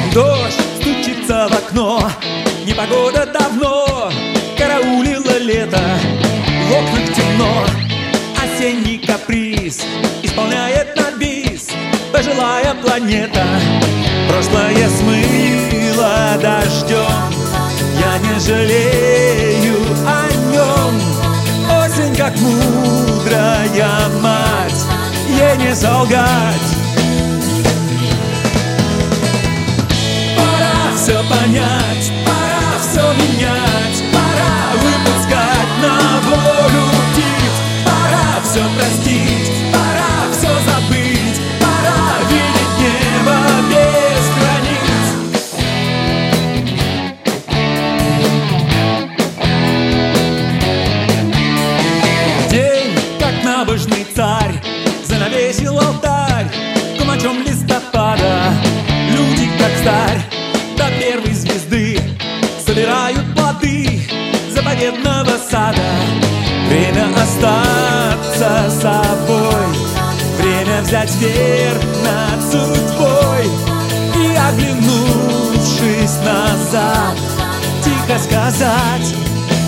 Дождь стучится в окно, непогода давно караулила лето. В окнах темно, осенний каприз исполняет на бис пожилая планета. Прошлое смыло дождем, я не жалею о нем. Осень, как мудрая мать, ей не солгать. Пора все понять, пора все менять, пора выпускать на волю птиц. Пора все простить, пора все забыть, пора видеть небо без границ. День, как набожный царь, занавесил алтарь кумачом листопада. Люди, как старь, до первой звезды собирают плоды заповедного сада. Время остаться собой, время взять верх над судьбой. И, оглянувшись назад, тихо сказать: